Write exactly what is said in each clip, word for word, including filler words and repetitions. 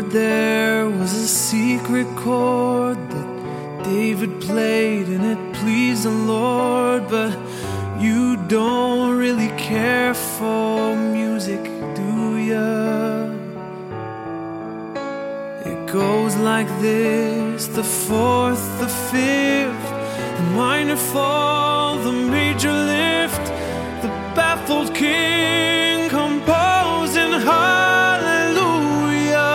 there was a secret chord that David played and it pleased the Lord. But you don't really care for music, do ya? It goes like this: the fourth, the fifth, the minor fall, the major lift, the baffled king composing hallelujah,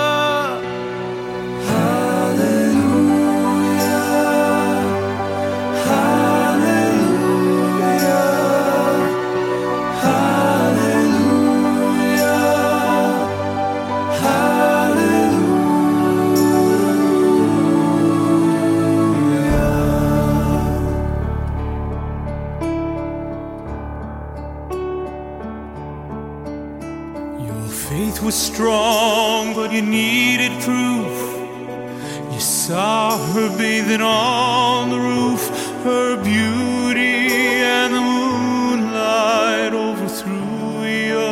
hallelujah, hallelujah, hallelujah, hallelujah. Faith was strong, but you needed proof. You saw her bathing on the roof, her beauty and the moonlight overthrew you.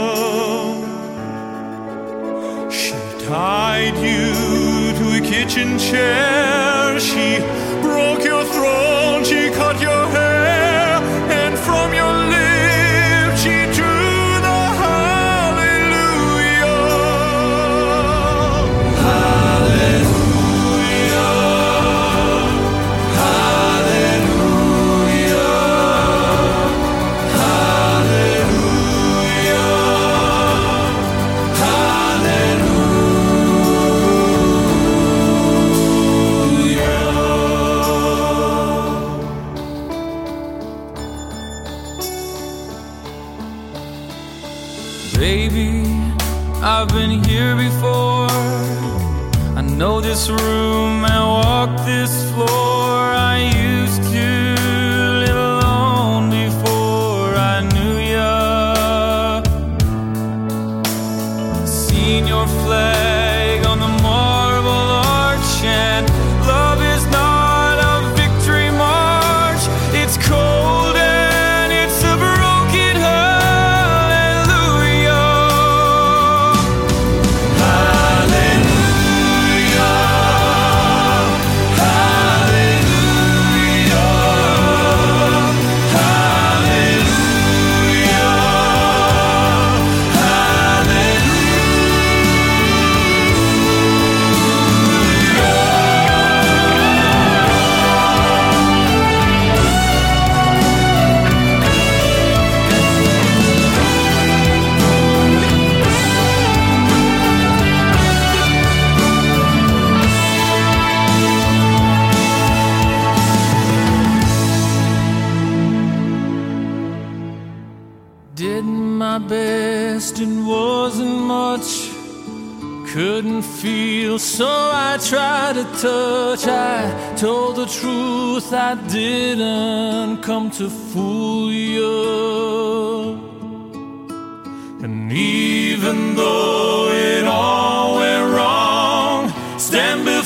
She tied you to a kitchen chair, she broke your throne, she cut your hair, and from your lips she drew Baby, I've been here before. I know this room and walk this floor. I used to live alone before I knew ya. Seen your flag on the marble arch, and love is not a victory march. It's cold and it's a broken heart. Did my best, it wasn't much. Couldn't feel, so I tried to touch. I told the truth, I didn't come to fool you. And even though it all went wrong, stand before